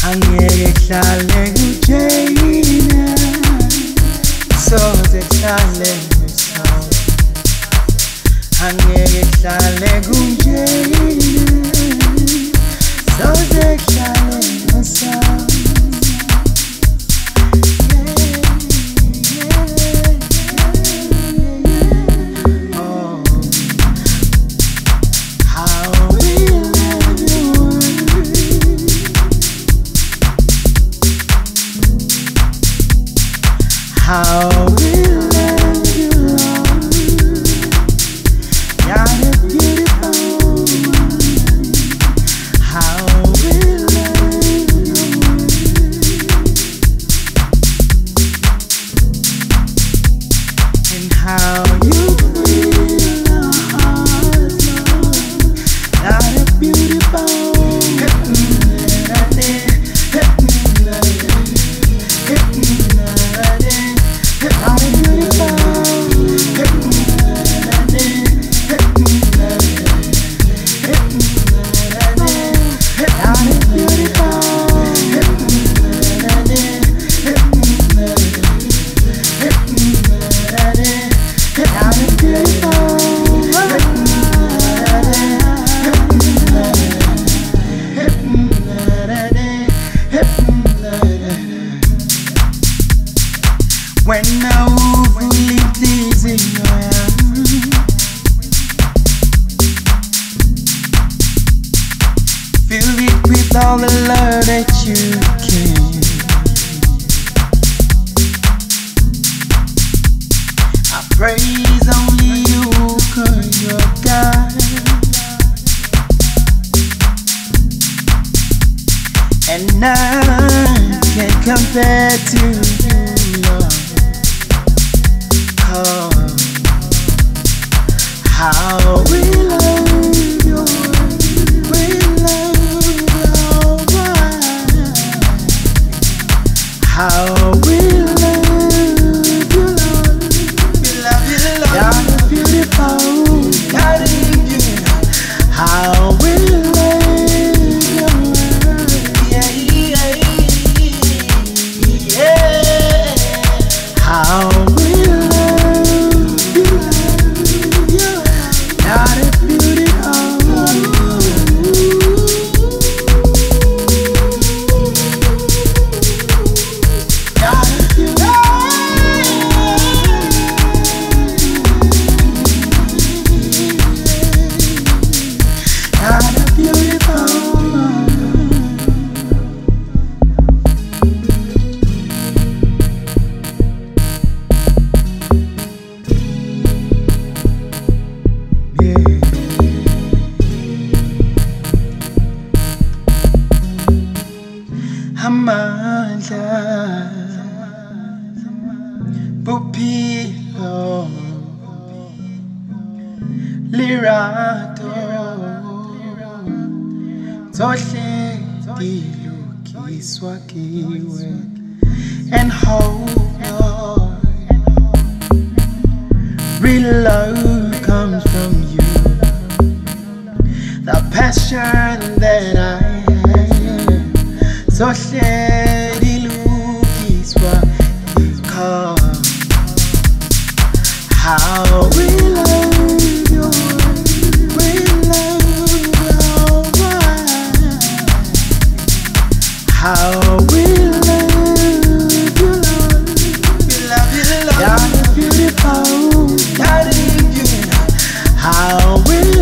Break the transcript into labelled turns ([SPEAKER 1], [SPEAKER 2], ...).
[SPEAKER 1] angeke kuhlale kujeyina soze kuhlale ngesound angeke kuhlale kujeyina soze kuhlale ngesound How we love you, Lord. You're the beautiful one. How we love you, and how you feel our hearts, Lord. You're the beautiful when I overly pleasing your hand, fill it with all the love that you can. I praise only you 'cause you're God, and none can compare to you, Lord. How we love you, we love your word. How we love you, Lord. We love you, Lord. You're the beautiful, you're the beautiful. How we love your word. Yeah, yeah, yeah. How we amandla buphilo lirato zohle dilukiswa kiwe and hold on. Real love comes from you, the passion that I have. So steady look is what is called. How we love you, we love your word. How we love you, Lord. We love you, Lord. You're the beautiful, you're the beautiful. How we